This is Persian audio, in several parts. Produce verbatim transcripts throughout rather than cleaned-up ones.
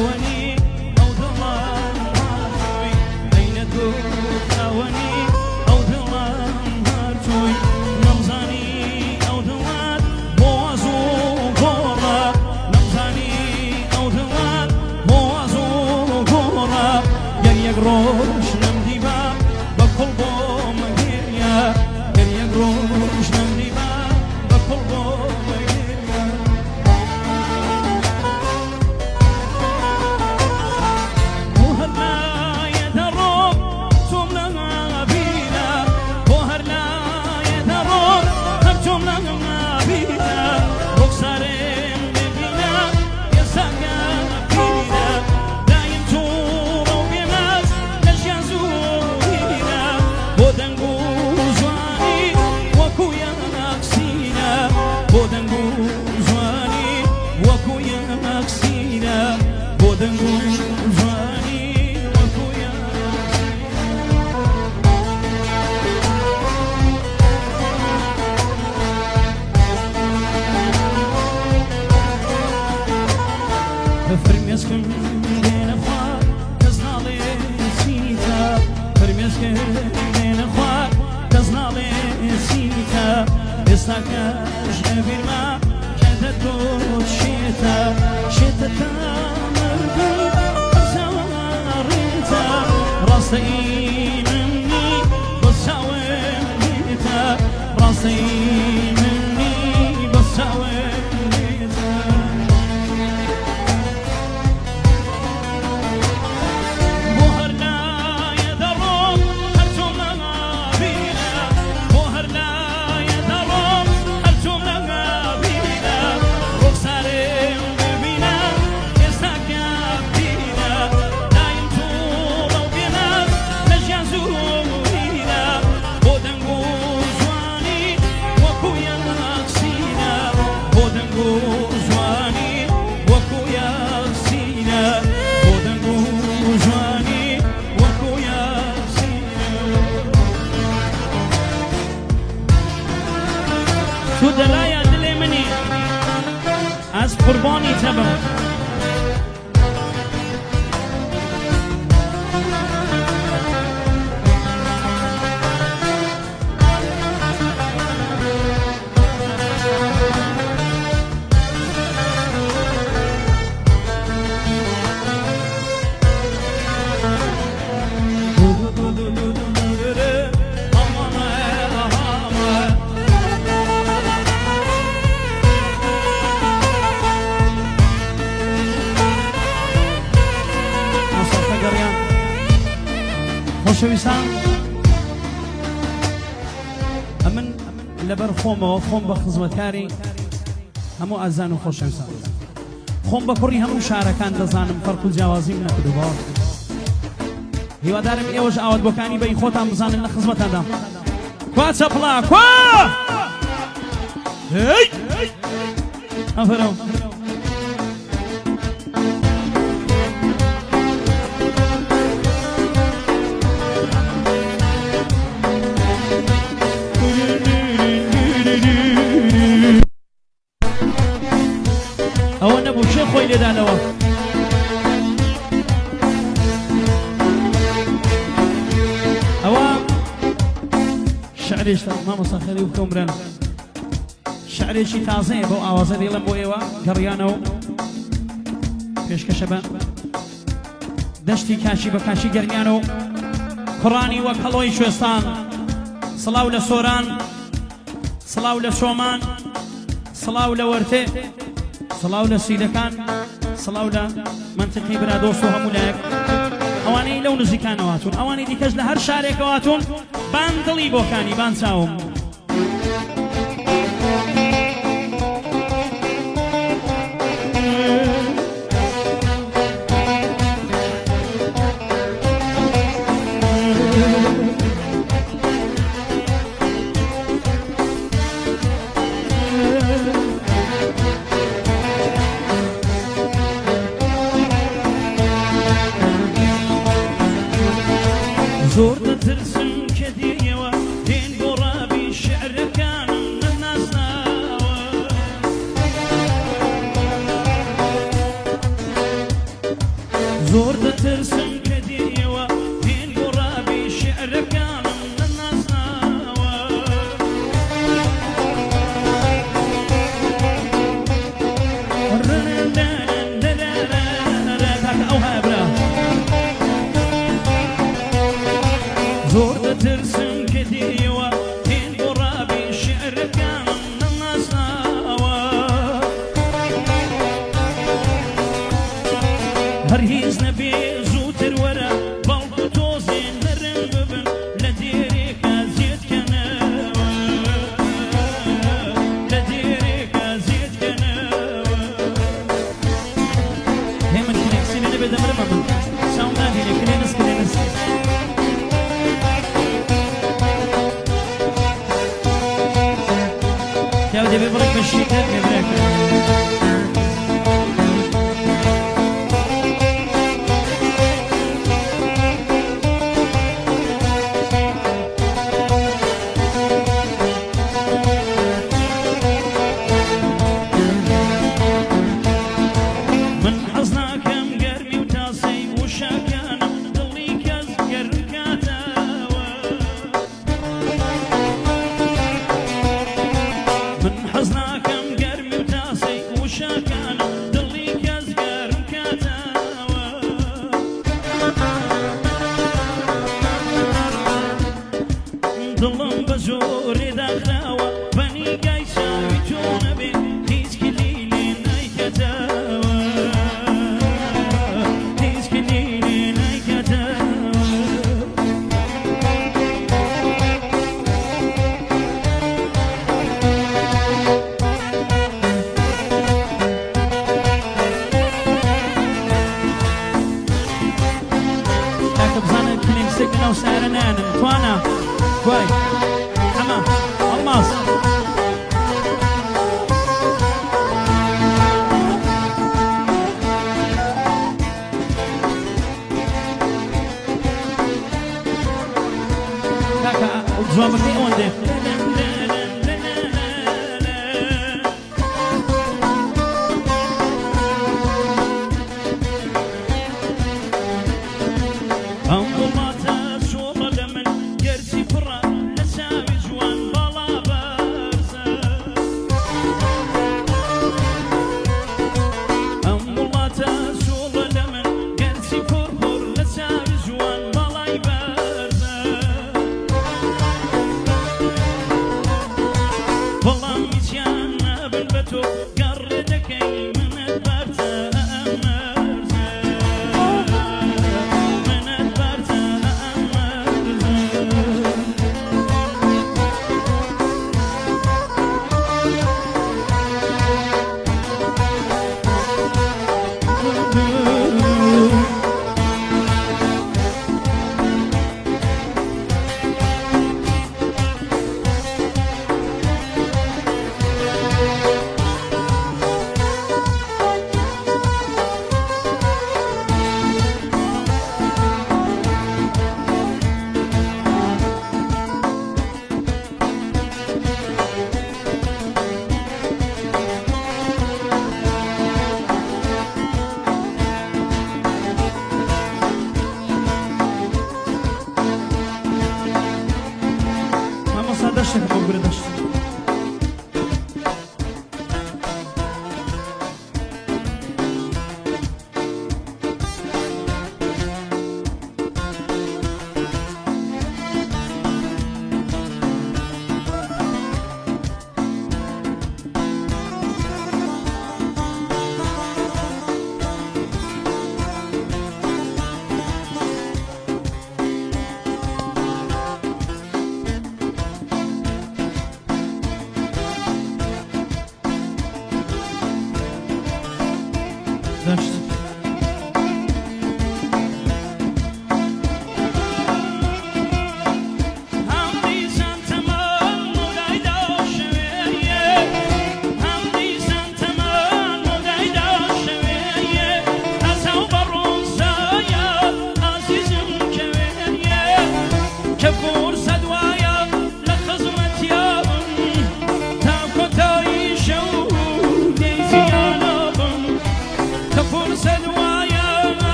أوني أو ظلام هارتوي أين دوت أوني أو ظلام هارتوي نمزاني أو ظلام بوازو بورا نمزاني أو ظلام بوازو بورا يريق روش نمدي باب بكل بوم غيريا يريق روش نمدي باب بكل بوم فرميسكن بين أخوات كزنالي سيتا فرميسكن بين أخوات كزنالي سيتا استاكاش نبير ما جددت شيتا شيتا تامرقي سواريتا راسي مني بساويتا راسي مني بساويتا دلايا دلي مني از قرباني تبم شويسان أمن لبر خوم وخوم بخدمتكاري همو أذان وخوش شويسان خوم بكوري همو شاركان دزانم فرق الجوازي من كدوبار هيوا دارم إيوج عود بوكاني بي خوتام بزانم لخدمت هذا كوا تبلا كوا هاي أفرو أو أنا أبو شيخ خوي لدانوا أو شعري ما مسخري وكمرن شعري شي تازه بو آوازه يلم بو إيوا قريانو فيش كشبان دشتي كاشي بكاشي قريانو قراني وكالوي شوستان صلاو لسوران صلاو لشومان صلاو لورتي صلاو لسيدكان صلاو لمنطقي برادوس وهمولاك اواني لو نزيكانواتون اواني ديكاج لهر شاركواتون باندلي بوكاني بانساوم زور ترسم كديوة دين برابي شعر كان الناس ناوى زۆر دەترسم کە دیوە هێن گۆڕابی شێعرەکانم نەناسناوە تاکە ئەو هابرا زۆر دەترسم کە دیوە هێن گۆڕابی شێعرەکانم نەناسناوە هەر هیچ نەبێ زووتر وەرە بەڵکو تۆزێن نەرم ببن لە دێرێکە زێدکەنەوە لە دێرێکە زێدکەنەوە هێ من کلێکسی لێ نەبێ دەمرمە من ساوم نادێنێ کلێنس کلێنس پیاو دەبێ بڕێک بە شیتر دەبرێکە دڵم بە زۆرێ داخراوە بەنیگای چاوی تۆ نەبێ هیچ کلی لێ نایکەتەوە هیچ کلی لێ نایکەتەوە تاکە بزانە کلێنسێک ناو سارە نانم توانە كوي حمام الماس كاكا وزوامتي وندي دشتك بقول دشتك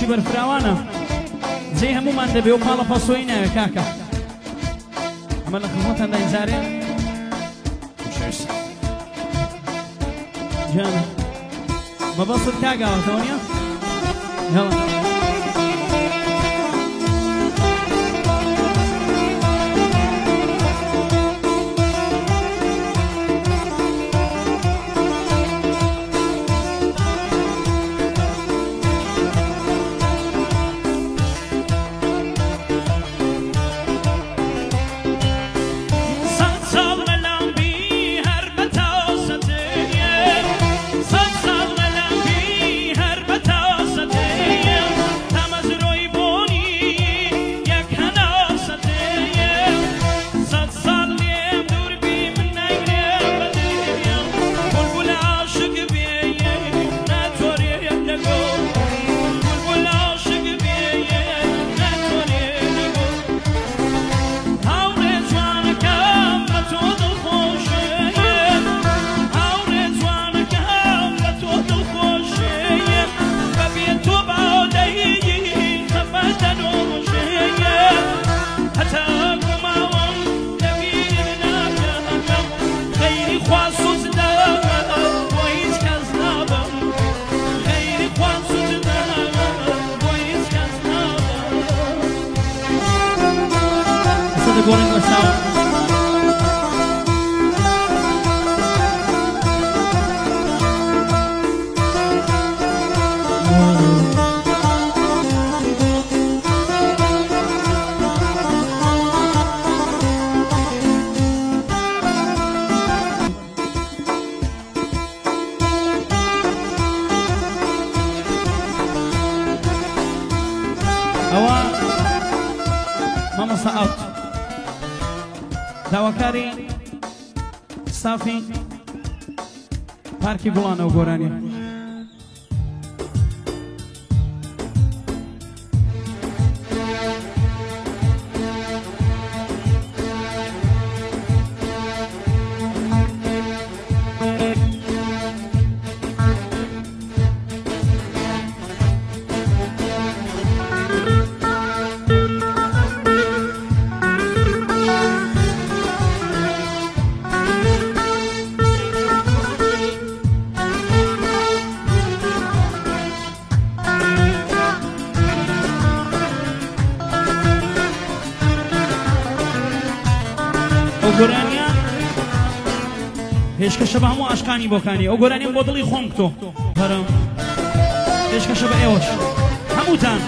باسی بەرفراوانە جێی هەمومان دەبێ و پاڵە پاسۆی ناوێ کاکە ئەمە لە خزمەتاندا ئیزارێ جانە مەبەستت کاگاوەتەوە نییە؟ هەڵە goreng bersama. Awak mama saat داواکاری ستافی پارکی گوڵانە و گۆرانی گۆرانیان پێشکەشە بە هەموو عاشقانی بۆکانی ئەو گۆرانیان بۆ دڵی خۆم کتۆ هەرم پێشکەشە بە ئێوەش هەمووتان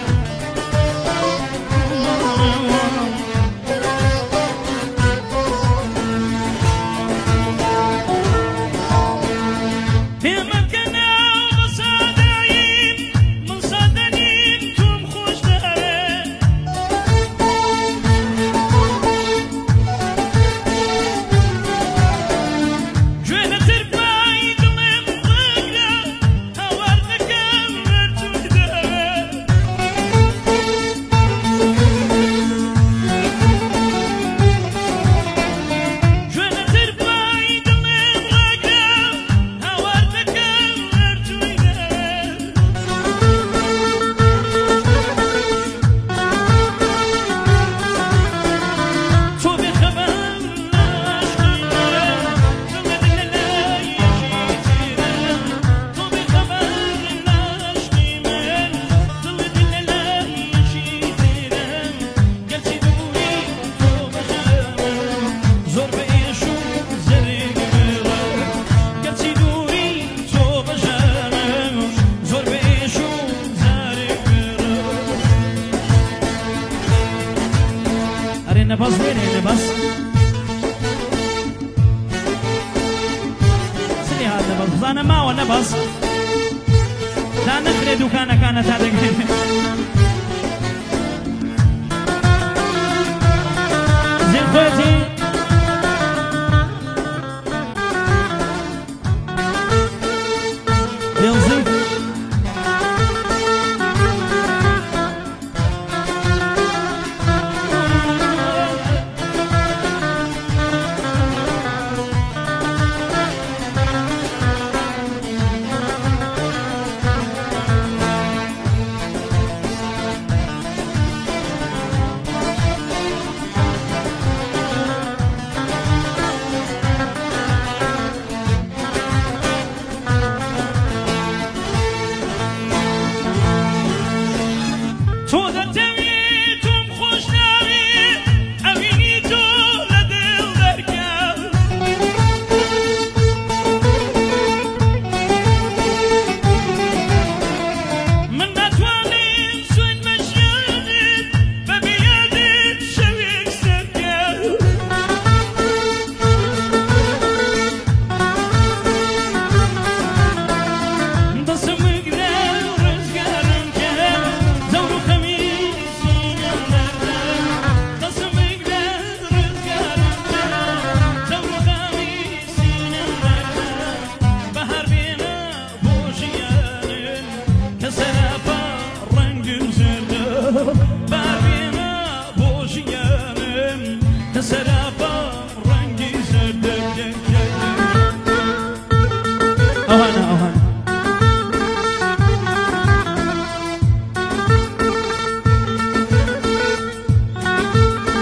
نباز ويني نباز سني هذا نباز أنا ما هو نباز لا نخلي دكانة كانت هذا زين خوتي يلزم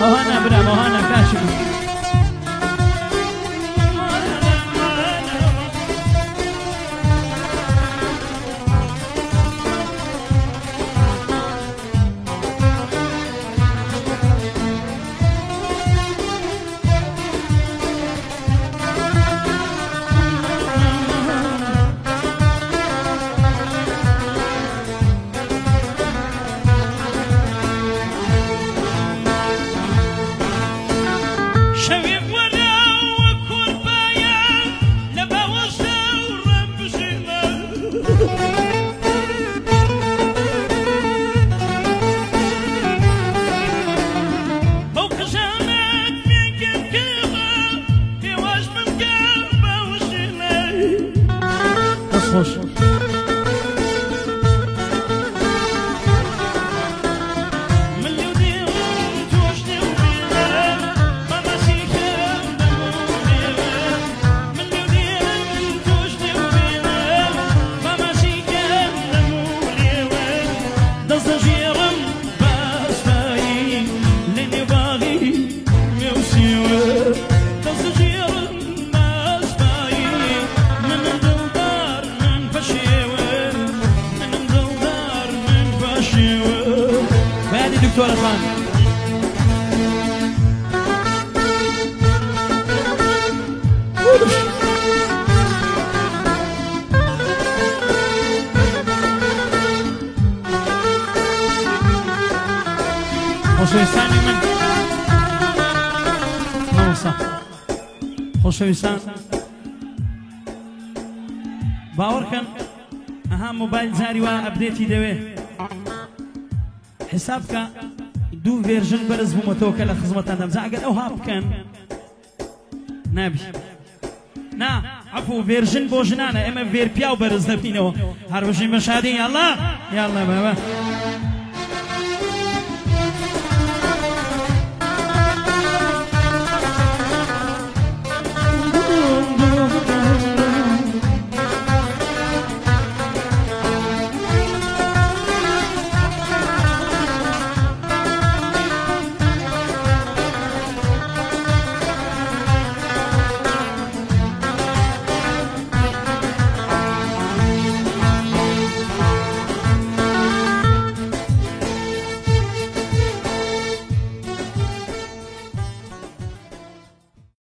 ئەوهانە برام ئەوهانە کاشی بوو خوش دكتور خان خۆشەویستانی من مامۆستا خۆشەویستان باوەڕکەن ئەها مۆبایل جاری وا ئەپدێتی دەوێ حساب کە دوو ڤێرژن بەرز بوومەتەوە کە لە خزمەتان دەمزا ئەگەر ئەوها بکەن نابی نا عەفو ڤێرژن بۆ ژنانە ئێمە ڤێر پیا و بەرز دەبینەوە هەر بژین بە شادی یاڵڵا یاڵڵا بابا